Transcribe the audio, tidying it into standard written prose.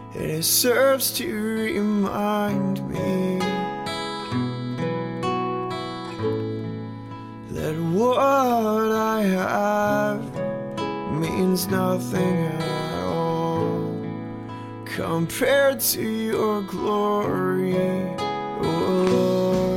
and it serves to remind me that what I have means nothing at all compared to your glory, oh Lord.